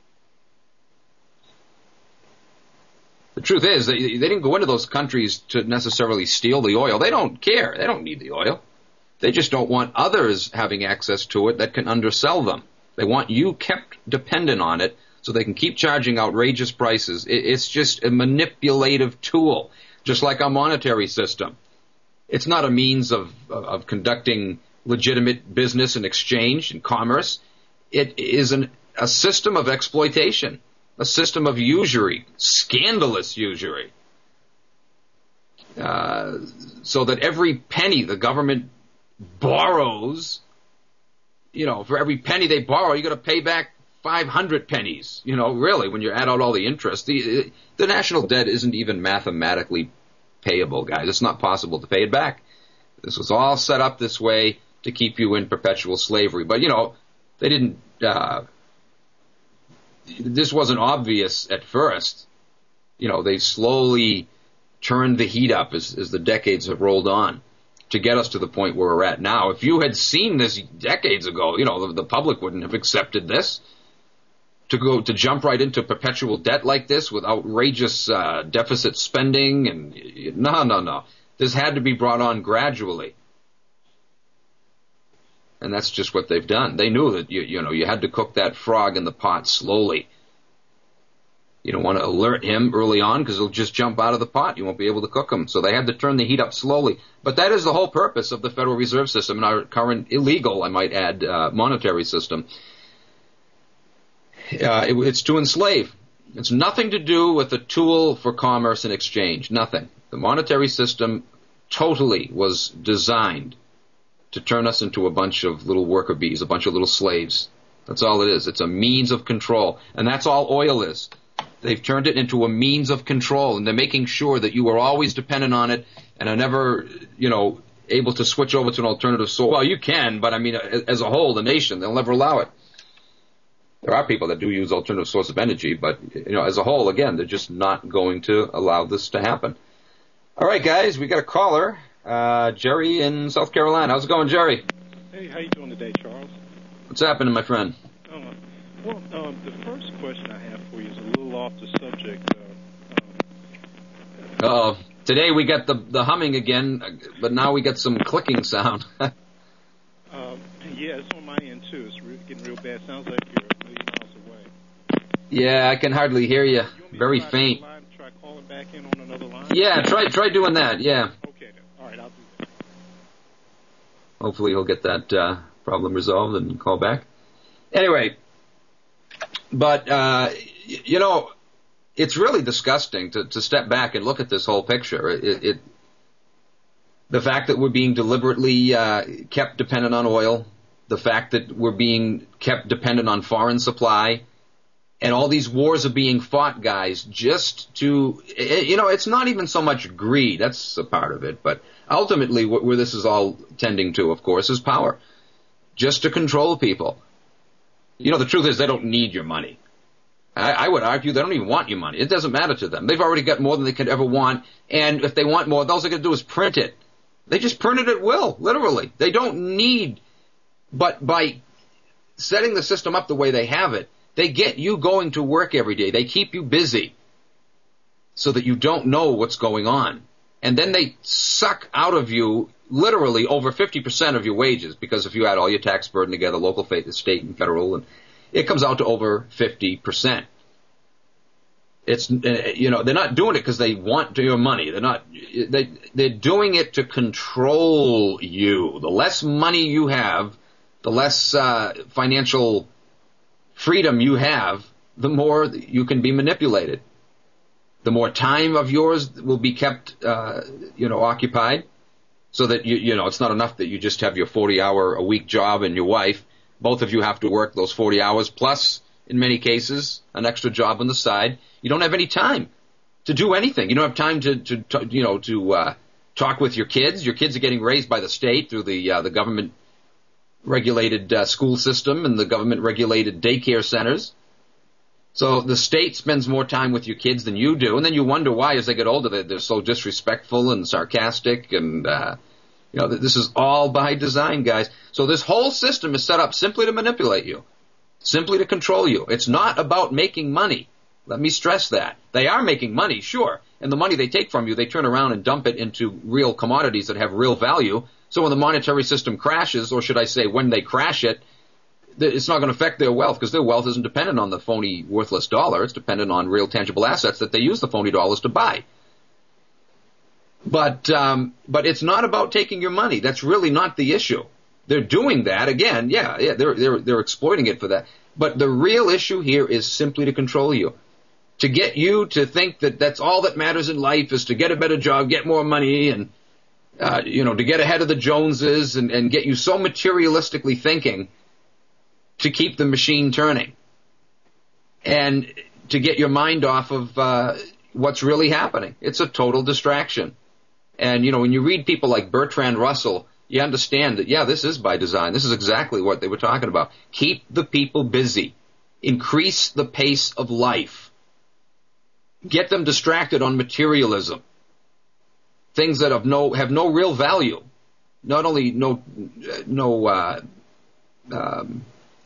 The truth is, they, they didn't go into those countries to necessarily steal the oil. They don't care. They don't need the oil. They just don't want others having access to it that can undersell them. They want you kept dependent on it so they can keep charging outrageous prices. It's just a manipulative tool, just like our monetary system. It's not a means of, of conducting legitimate business and exchange and commerce. It is an, a system of exploitation, a system of usury, scandalous usury. Uh, so that every penny the government borrows, you know, for every penny they borrow, you're going to pay back five hundred pennies, you know, really, when you add out all the interest. The, the national debt isn't even mathematically payable, guys. It's not possible to pay it back. This was all set up this way to keep you in perpetual slavery. But, you know, they didn't, uh, this wasn't obvious at first. You know, they slowly turned the heat up as, as the decades have rolled on to get us to the point where we're at now. If you had seen this decades ago, you know, the, the public wouldn't have accepted this. To go to jump right into perpetual debt like this with outrageous uh, deficit spending and no, no, no. This had to be brought on gradually, and that's just what they've done. They knew that you, you know, you had to cook that frog in the pot slowly. You don't want to alert him early on because he'll just jump out of the pot. You won't be able to cook him. So they had to turn the heat up slowly. But that is the whole purpose of the Federal Reserve System and our current illegal, I might add, uh, monetary system. Uh, it, it's to enslave. It's nothing to do with a tool for commerce and exchange. Nothing. The monetary system totally was designed to turn us into a bunch of little worker bees, a bunch of little slaves. That's all it is. It's a means of control. And that's all oil is. They've turned it into a means of control, and they're making sure that you are always dependent on it and are never, you know, able to switch over to an alternative source. Well, you can, but I mean, as a whole, the nation, they'll never allow it. There are people that do use alternative source of energy, but, you know, as a whole, again, they're just not going to allow this to happen. All right, guys, we got a caller, uh, Jerry in South Carolina. How's it going, Jerry? Hey, how you doing today, Charles? What's happening, my friend? Uh, well, uh, the first question I have for you is a little off the subject. Uh, uh, today we got the the humming again, but now we got some clicking sound. uh, yeah, it's on my end, too. It's re- getting real bad. Sounds like you're a million miles away. Yeah, I can hardly hear you. you Very try faint. Line, try calling back in on another line? Yeah, try try doing that, yeah. Okay, then. All right, I'll do that. Hopefully he'll get that uh, problem resolved and call back. Anyway, but, uh, you know, it's really disgusting to, to step back and look at this whole picture. It, it the fact that we're being deliberately uh, kept dependent on oil, the fact that we're being kept dependent on foreign supply, and all these wars are being fought, guys, just to, you know, it's not even so much greed. That's a part of it. But ultimately, where this is all tending to, of course, is power. just to control people. You know, the truth is they don't need your money. I, I would argue they don't even want your money. It doesn't matter to them. They've already got more than they could ever want, and if they want more, all they're going to do is print it. They just print it at will, literally. They don't need, but by setting the system up the way they have it, they get you going to work every day. They keep you busy so that you don't know what's going on. And then they suck out of you literally over fifty percent of your wages, because if you add all your tax burden together, local, state, and federal, and it comes out to over fifty percent. It's, you know, they're not doing it because they want your money. They're not, they, they're doing it to control you. The less money you have, the less uh, financial freedom you have, the more you can be manipulated. The more time of yours will be kept, uh, you know, occupied, so that, you, you know, it's not enough that you just have your forty-hour-a-week job and your wife. Both of you have to work those forty hours, plus, in many cases, an extra job on the side. You don't have any time to do anything. You don't have time to, to, to you know, to uh, talk with your kids. Your kids are getting raised by the state through the uh, the government-regulated uh, school system and the government-regulated daycare centers. So the state spends more time with your kids than you do, and then you wonder why, as they get older, they're, they're so disrespectful and sarcastic, and uh, you know, this is all by design, guys. So this whole system is set up simply to manipulate you, simply to control you. It's not about making money. Let me stress that. They are making money, sure, and the money they take from you, they turn around and dump it into real commodities that have real value. So when the monetary system crashes, or should I say when they crash it, it's not going to affect their wealth, because their wealth isn't dependent on the phony, worthless dollar. It's dependent on real, tangible assets that they use the phony dollars to buy. But um, but it's not about taking your money. That's really not the issue. They're doing that again. Yeah, yeah, they're they're they're exploiting it for that. But the real issue here is simply to control you, to get you to think that that's all that matters in life is to get a better job, get more money, and uh, you know, to get ahead of the Joneses, and, and get you so materialistically thinking, to keep the machine turning, and to get your mind off of uh, what's really happening. It's a total distraction. And, you know, when you read people like Bertrand Russell, you understand that, yeah, this is by design. This is exactly what they were talking about. Keep the people busy. Increase the pace of life. Get them distracted on materialism. Things that have no, have no real value. Not only no, no, uh, um,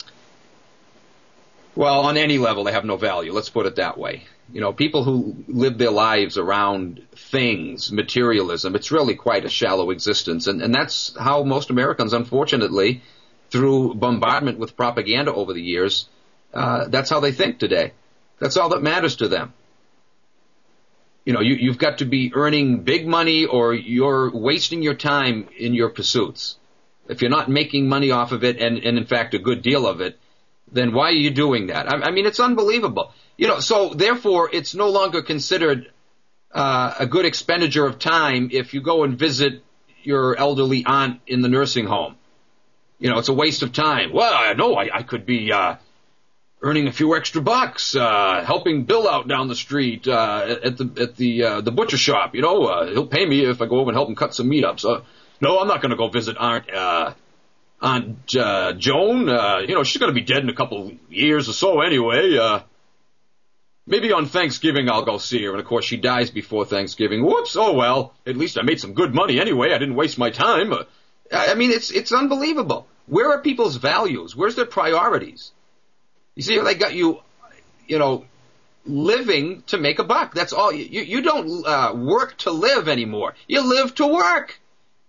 well, on any level, they have no value. Let's put it that way. You know, people who live their lives around things, materialism, it's really quite a shallow existence. And, and that's how most Americans, unfortunately, through bombardment with propaganda over the years, uh, that's how they think today. That's all that matters to them. You know, you, you've got to be earning big money, or you're wasting your time in your pursuits. If you're not making money off of it, and, and in fact a good deal of it, then why are you doing that? I, I mean, it's unbelievable. You know, so therefore it's no longer considered uh, a good expenditure of time if you go and visit your elderly aunt in the nursing home. You know, it's a waste of time. Well, I know I, I could be uh, earning a few extra bucks, uh, helping Bill out down the street uh, at the at the uh, the butcher shop. You know, uh, he'll pay me if I go over and help him cut some meat up. So, no, I'm not going to go visit Aunt uh, Aunt uh, Joan. Uh, you know, she's going to be dead in a couple years or so anyway. Uh, maybe on Thanksgiving I'll go see her. And, of course, she dies before Thanksgiving. Whoops, oh, well, at least I made some good money anyway. I didn't waste my time. Uh, I mean, it's it's unbelievable. Where are people's values? Where's their priorities? You see, they got you, you know, living to make a buck. That's all. You, you don't uh, work to live anymore. You live to work.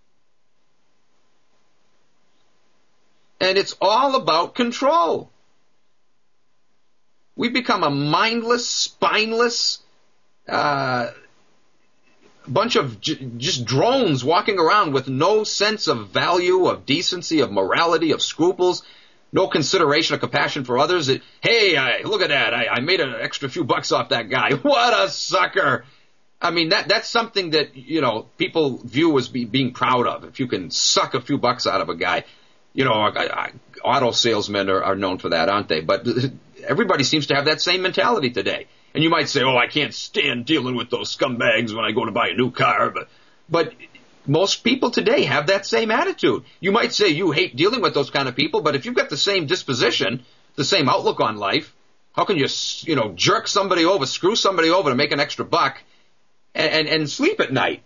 And it's all about control. We've become a mindless, spineless uh, bunch of j- just drones walking around with no sense of value, of decency, of morality, of scruples, no consideration or compassion for others. It, hey, I, look at that. I, I made an extra few bucks off that guy. What a sucker. I mean, that that's something that, you know, people view as be, being proud of. If you can suck a few bucks out of a guy. You know, I, I, auto salesmen are, are known for that, aren't they? But everybody seems to have that same mentality today. And you might say, oh, I can't stand dealing with those scumbags when I go to buy a new car. But, but most people today have that same attitude. You might say you hate dealing with those kind of people, but if you've got the same disposition, the same outlook on life, how can you, you know, jerk somebody over, screw somebody over to make an extra buck and, and, and sleep at night?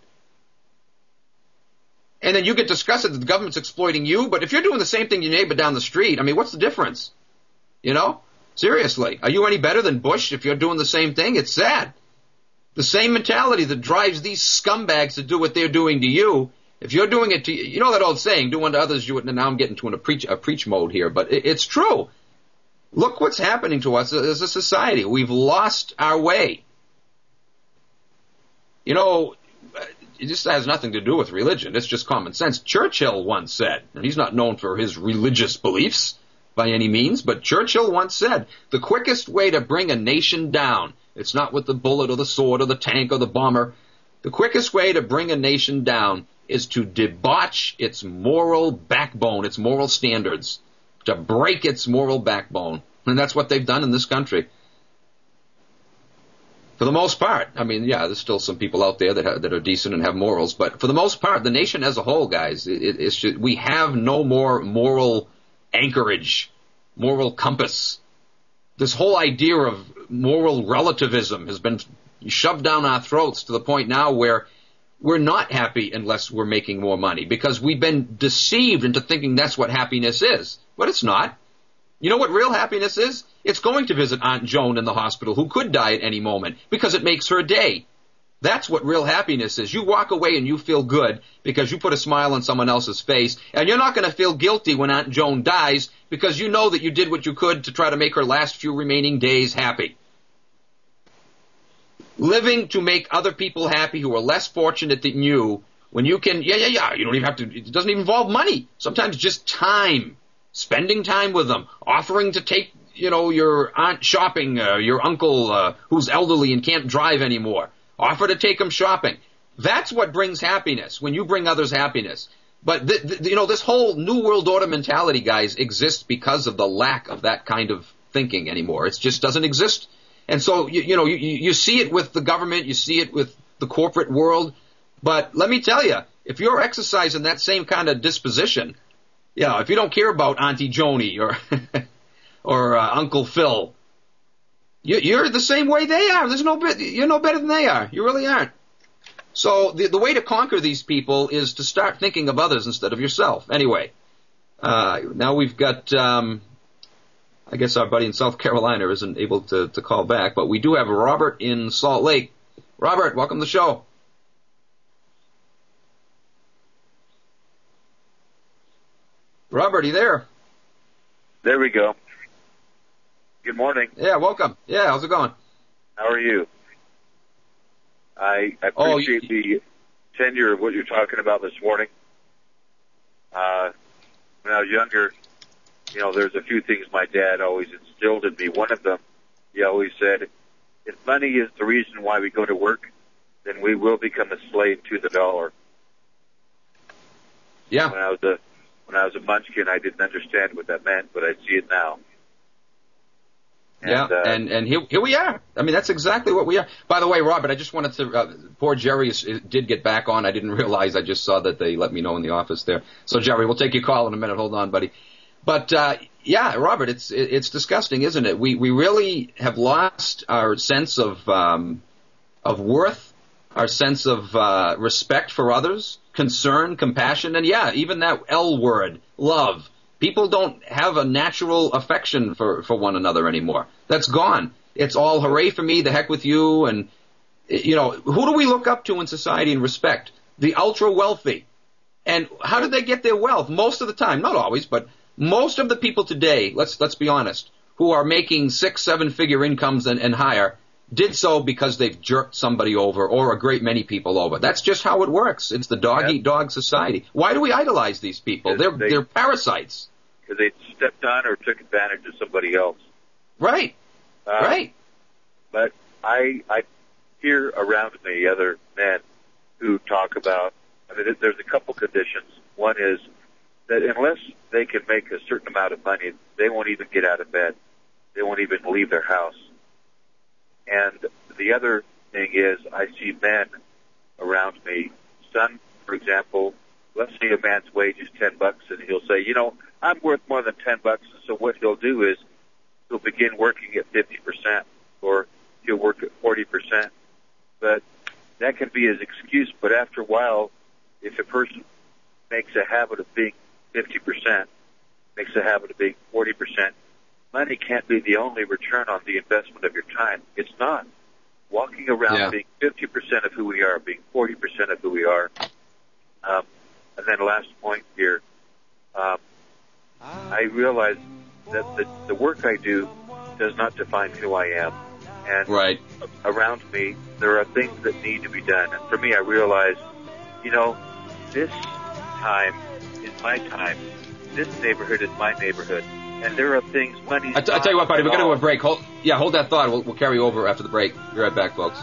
And then you get disgusted that the government's exploiting you, but if you're doing the same thing to your neighbor down the street, I mean, what's the difference? You know? Seriously. Are you any better than Bush if you're doing the same thing? It's sad. The same mentality that drives these scumbags to do what they're doing to you, if you're doing it to, you know that old saying, do unto others, you would, now I'm getting to a preach, a preach mode here, but it, it's true. Look what's happening to us as a society. We've lost our way. You know, it just has nothing to do with religion. It's just common sense. Churchill once said, and he's not known for his religious beliefs by any means, but Churchill once said, the quickest way to bring a nation down, it's not with the bullet or the sword or the tank or the bomber, the quickest way to bring a nation down is to debauch its moral backbone, its moral standards, to break its moral backbone. And that's what they've done in this country. For the most part, I mean, yeah, there's still some people out there that have, that are decent and have morals, but for the most part, the nation as a whole, guys, it, it's just, we have no more moral anchorage, moral compass. This whole idea of moral relativism has been shoved down our throats to the point now where we're not happy unless we're making more money, because we've been deceived into thinking that's what happiness is. But it's not. You know what real happiness is? It's going to visit Aunt Joan in the hospital, who could die at any moment, because it makes her day. That's what real happiness is. You walk away and you feel good because you put a smile on someone else's face, and you're not going to feel guilty when Aunt Joan dies because you know that you did what you could to try to make her last few remaining days happy. Living to make other people happy who are less fortunate than you, when you can, yeah, yeah, yeah, you don't even have to, it doesn't even involve money. Sometimes just time. Spending time with them, offering to take, you know, your aunt shopping, uh, your uncle uh, who's elderly and can't drive anymore. Offer to take them shopping. That's what brings happiness, when you bring others happiness. But, th- th- you know, this whole New World Order mentality, guys, exists because of the lack of that kind of thinking anymore. It just doesn't exist. And so, you, you know, you, you see it with the government, you see it with the corporate world. But let me tell you, if you're exercising that same kind of disposition, yeah, if you don't care about Auntie Joni or or uh, Uncle Phil, you, you're the same way they are. There's no you're no better than they are. You really aren't. So the the way to conquer these people is to start thinking of others instead of yourself. Anyway, uh, now we've got. Um, I guess our buddy in South Carolina isn't able to to call back, but we do have Robert in Salt Lake. Robert, welcome to the show. Robert, are you there? There we go. Good morning. Yeah, welcome. Yeah, how's it going? How are you? I, I appreciate oh, you, the tenure of what you're talking about this morning. Uh, when I was younger, you know, there's a few things my dad always instilled in me. One of them, he always said, if money is the reason why we go to work, then we will become a slave to the dollar. Yeah. When I was a When I was a munchkin, I didn't understand what that meant, but I see it now. And, yeah, uh, and and here, here we are. I mean, that's exactly what we are. By the way, Robert, I just wanted to, uh, poor Jerry is, did get back on. I didn't realize. I just saw that they let me know in the office there. So, Jerry, we'll take your call in a minute. Hold on, buddy. But, uh, yeah, Robert, it's it's disgusting, isn't it? We we really have lost our sense of um, of worth, our sense of uh, respect for others, concern, compassion, and yeah, even that L word, love. People don't have a natural affection for, for one another anymore. That's gone. It's all hooray for me, the heck with you, and, you know, who do we look up to in society and respect? The ultra wealthy. And how did they get their wealth? Most of the time, not always, but most of the people today, let's let's be honest, who are making six, seven figure incomes and, and higher, did so because they've jerked somebody over or a great many people over. That's just how it works. It's the dog-eat-dog society. Why do we idolize these people? They're they, they're parasites. Because they stepped on or took advantage of somebody else. Right. Uh, right. But I I hear around me other men who talk about, I mean, there's a couple conditions. One is that unless they can make a certain amount of money, they won't even get out of bed. They won't even leave their house. And the other thing is, I see men around me, son for example, let's say a man's wage is ten bucks, and he'll say, you know, I'm worth more than ten bucks, and so what he'll do is he'll begin working at fifty percent, or he'll work at forty percent. But that can be his excuse, but after a while, if a person makes a habit of being fifty percent, makes a habit of being forty percent, money can't be the only return on the investment of your time. It's not. Walking around yeah. being fifty percent of who we are, being forty percent of who we are. Um, and then last point here, um, I realize that the, the work I do does not define who I am. And right. around me, there are things that need to be done. And for me, I realize, you know, this time is my time. This neighborhood is my neighborhood. And there are things, money. I, t- I tell you what, buddy, we're going to go a break. Hold, yeah, hold that thought. We'll, we'll carry over after the break. Be right back, folks.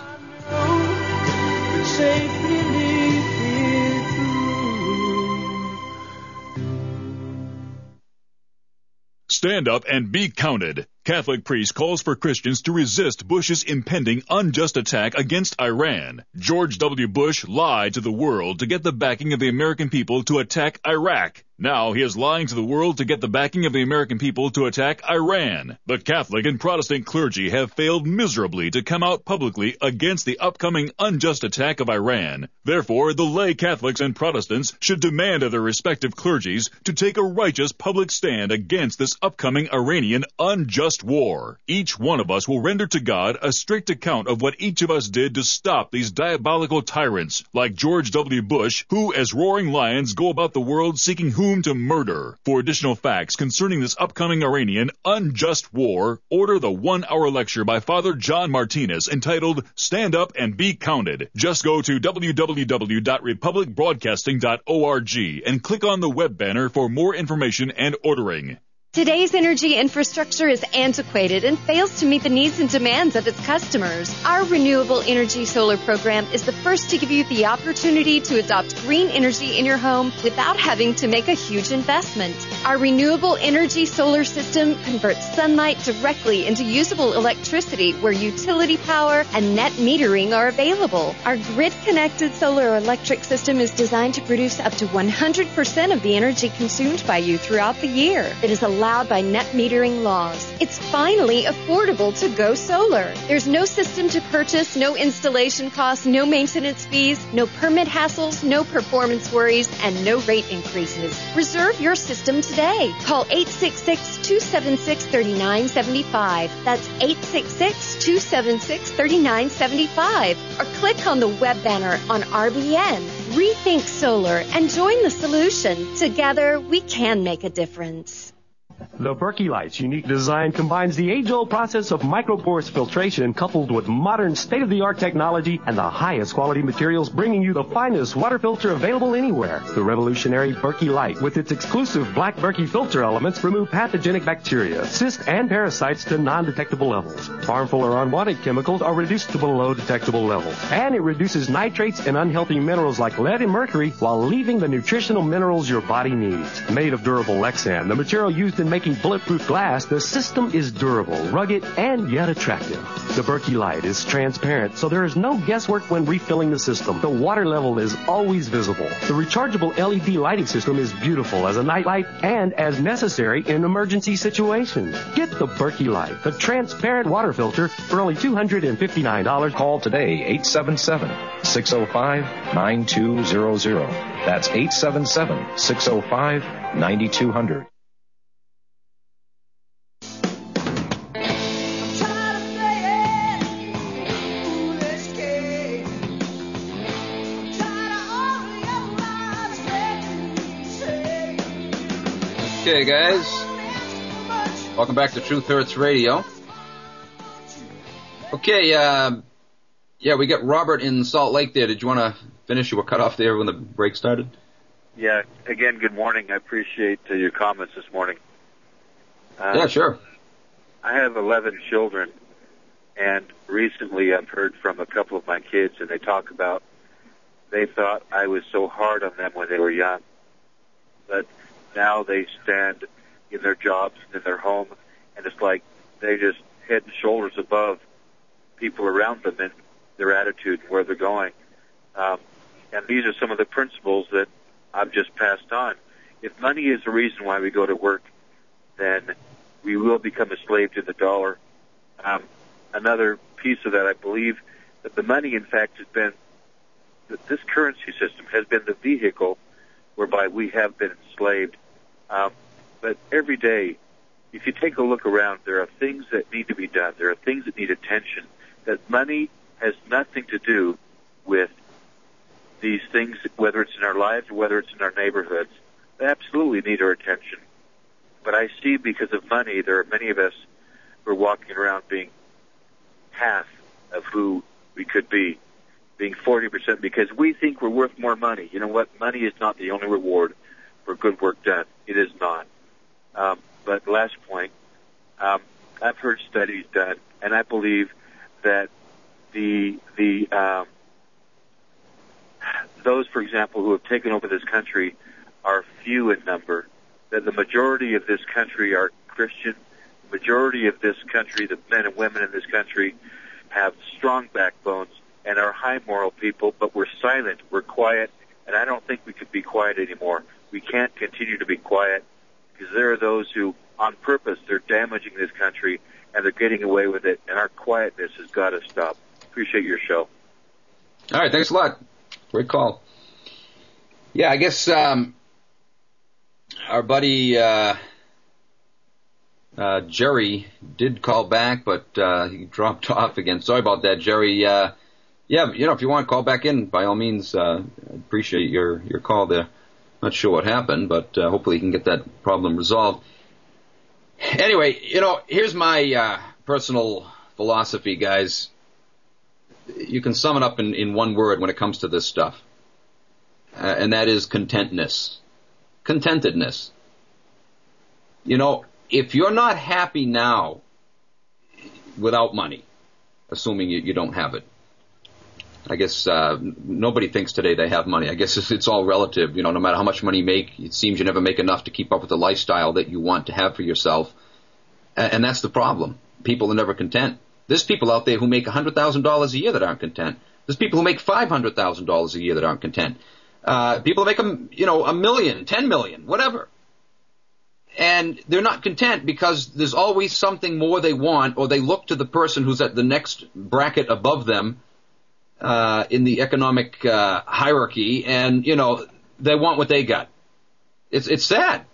Stand up and be counted. Catholic priest calls for Christians to resist Bush's impending unjust attack against Iran. George W. Bush lied to the world to get the backing of the American people to attack Iraq. Now he is lying to the world to get the backing of the American people to attack Iran. The Catholic and Protestant clergy have failed miserably to come out publicly against the upcoming unjust attack of Iran. Therefore, the lay Catholics and Protestants should demand of their respective clergies to take a righteous public stand against this upcoming Iranian unjust war. Each one of us will render to God a strict account of what each of us did to stop these diabolical tyrants like George W. Bush, who as roaring lions go about the world seeking whom to murder. For additional facts concerning this upcoming Iranian unjust war, order the one-hour lecture by Father John Martinez entitled Stand Up and Be Counted. Just go to w w w dot republic broadcasting dot org and click on the web banner for more information and ordering. Today's energy infrastructure is antiquated and fails to meet the needs and demands of its customers. Our Renewable Energy Solar program is the first to give you the opportunity to adopt green energy in your home without having to make a huge investment. Our Renewable Energy Solar system converts sunlight directly into usable electricity where utility power and net metering are available. Our grid-connected solar electric system is designed to produce up to one hundred percent of the energy consumed by you throughout the year. It is a allowed by net metering laws. It's finally affordable to go solar. There's no system to purchase, no installation costs, no maintenance fees, no permit hassles, no performance worries, and no rate increases. Reserve your system today. Call eight six six, two seven six, three nine seven five. That's eight six six, two seven six, three nine seven five. Or click on the web banner on R B N. Rethink solar and join the solution. Together, we can make a difference. The Berkey Light's unique design combines the age-old process of microporous filtration coupled with modern state-of-the-art technology and the highest quality materials, bringing you the finest water filter available anywhere. The revolutionary Berkey Light, with its exclusive black Berkey filter elements, remove pathogenic bacteria, cysts, and parasites to non-detectable levels. Harmful or unwanted chemicals are reduced to below detectable levels. And it reduces nitrates and unhealthy minerals like lead and mercury while leaving the nutritional minerals your body needs. Made of durable Lexan, the material used in making bulletproof glass, the system is durable, rugged, and yet attractive. The Berkey Light is transparent, so there is no guesswork when refilling the system. The water level is always visible. The rechargeable L E D lighting system is beautiful as a nightlight and as necessary in emergency situations. Get the Berkey Light, the transparent water filter, for only two hundred fifty-nine dollars. Call today, eight seven seven, six oh five, nine two zero zero. That's eight seven seven, six oh five, nine two zero zero. Okay, guys. Welcome back to Truth Hurts Radio. Okay, uh, yeah, we got Robert in Salt Lake there. Did you want to finish? You were cut off there when the break started. Yeah, again, good morning. I appreciate uh, your comments this morning. Uh, yeah, sure. I have eleven children, and recently I've heard from a couple of my kids, and they talk about they thought I was so hard on them when they were young. But now they stand in their jobs, in their home, and it's like they just head and shoulders above people around them in their attitude and where they're going. Um, And these are some of the principles that I've just passed on. If money is the reason why we go to work, then we will become a slave to the dollar. Um, another piece of that, I believe that the money, in fact, has been, that this currency system has been the vehicle whereby we have been enslaved. Um, but every day, if you take a look around, there are things that need to be done. There are things that need attention. That money has nothing to do with these things, whether it's in our lives or whether it's in our neighborhoods. They absolutely need our attention. But I see because of money, there are many of us who are walking around being half of who we could be, being forty percent because we think we're worth more money. You know what? Money is not the only reward for good work done. It is not. Um, but last point, um, I've heard studies done, and I believe that the the um, those, for example, who have taken over this country are few in number, that the majority of this country are Christian. The majority of this country, the men and women in this country, have strong backbones and are high moral people, but we're silent, we're quiet, and I don't think we could be quiet anymore. We can't continue to be quiet because there are those who, on purpose, they're damaging this country and they're getting away with it, and our quietness has got to stop. Appreciate your show. All right, thanks a lot. Great call. Yeah, I guess um, our buddy uh, uh, Jerry did call back, but uh, he dropped off again. Sorry about that, Jerry. Uh, yeah, you know, if you want to call back in, by all means, uh, I appreciate your, your call there. Not sure what happened, but uh, hopefully you can get that problem resolved. Anyway, you know, here's my uh, personal philosophy, guys. You can sum it up in, in one word when it comes to this stuff, uh, and that is contentness. Contentedness. You know, if you're not happy now without money, assuming you, you don't have it, I guess uh, nobody thinks today they have money. I guess it's, it's all relative. You know, no matter how much money you make, it seems you never make enough to keep up with the lifestyle that you want to have for yourself. And, and that's the problem. People are never content. There's people out there who make one hundred thousand dollars a year that aren't content. There's people who make five hundred thousand dollars a year that aren't content. Uh, people make, a, you know, a million, ten million, whatever. And they're not content because there's always something more they want, or they look to the person who's at the next bracket above them uh, in the economic uh, hierarchy, and, you know, they want what they got. It's, it's sad.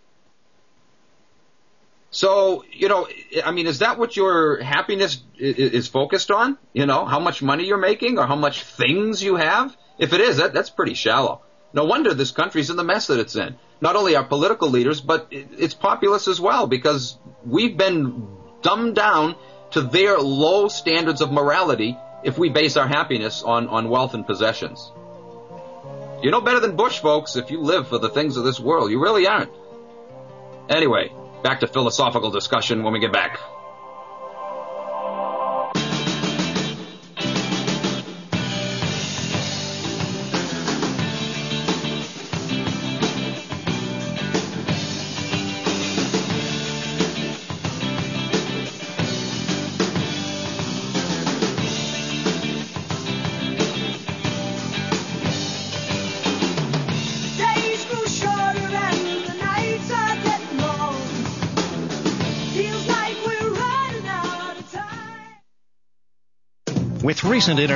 So, you know, I mean, is that what your happiness is focused on? You know, how much money you're making or how much things you have? If it is, that, that's pretty shallow. No wonder this country's in the mess that it's in. Not only our political leaders, but its populace as well, because we've been dumbed down to their low standards of morality if we base our happiness on, on wealth and possessions. You're no better than Bush, folks, if you live for the things of this world. You really aren't. Anyway, back to philosophical discussion when we get back. With recent internet